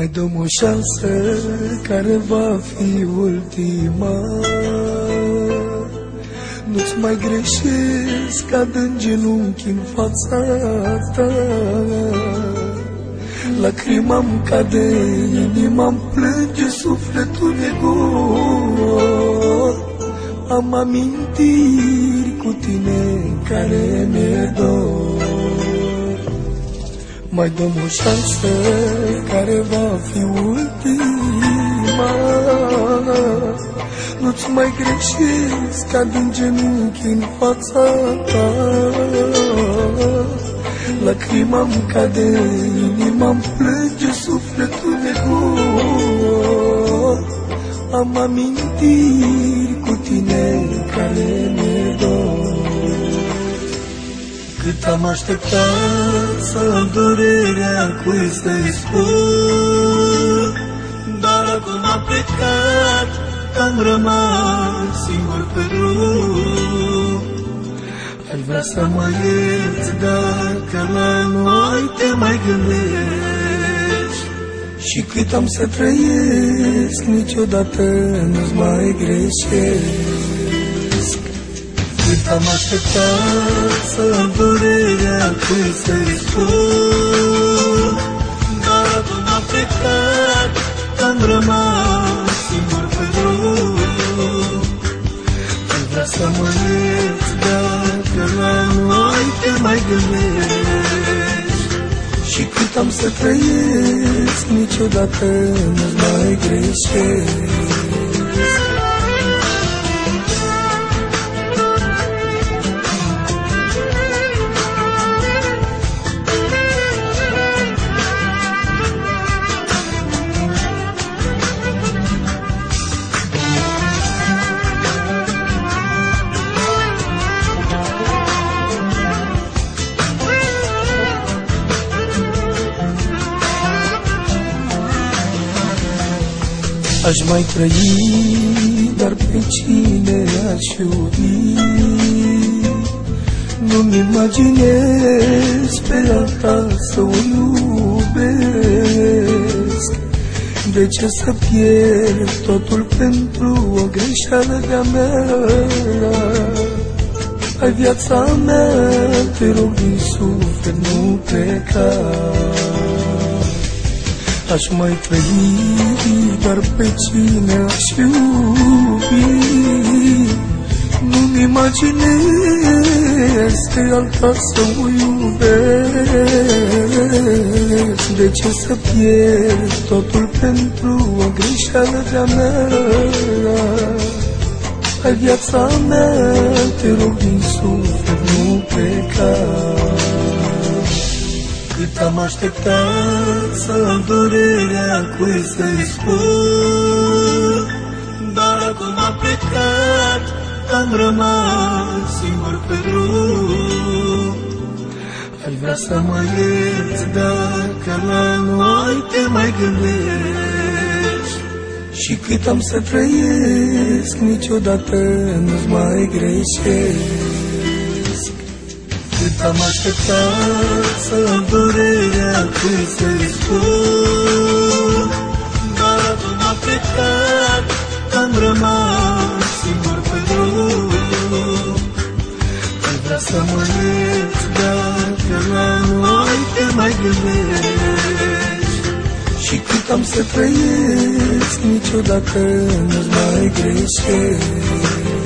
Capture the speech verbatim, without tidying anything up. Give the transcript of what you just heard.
Mai dăm o șansă care va fi ultima. Nu-ți mai greșesc, cad în genunchi în fața ta. Lacrima-mi cade, inima-mi plânge, sufletul e gol. Am amintiri cu tine care mi-e dor. Mai dăm o șansă care va fi ultima. Nu-ți mai greșesc, cad în genunchi în fața ta. Lacrima-mi cade, inima-mi plânge, sufletul e gol. Am amintiri cu tine care mi-e dor. Cât am așteptat să-mi durerea cui să-i spun, dar acum am plecat, am rămas singur pe drum. Aș vrea să mă ierți dacă la noi te mai gândești. Și cât am să trăiesc, niciodată nu-ți mai greșesc. Cât am așteptat să-mi durerea cui să-i spun, dar acum am plecat, am rămas singur pe drum. Aș vrea să mă ierți dacă la noi te mai gândești. Și cât am să trăiesc, niciodată nu-ți mai greșesc. Aș mai trăi, dar pe cine aș iubi? Nu-mi imaginez pe alta să o iubesc. De ce să pierd totul pentru o greșeală de-a mea? Ai viața mea, te rog din suflet, nu pleca. Aș mai trăi, dar pe cine aș iubi? Nu-mi imaginez pe alta să o iubesc. De ce să pierd totul pentru o greșeală de-a mea? Ai viața mea, te rog din suflet, nu pleca. Cât am așteptat să-mi durerea cui să-i spun, dar acum am plecat, am rămas singur pe drum. Aș vrea să mă ierți dacă la noi te mai gândești. Și cât am să trăiesc, niciodată nu-ți mai greșesc. Cât am așteptat să-mi durerea cui să-i spun, dar acum am plecat, am rămas singur pe drum. Aș vrea să mă ierți dacă la noi te mai gândești. Și cât am să trăiesc, niciodată nu-ți mai greșesc.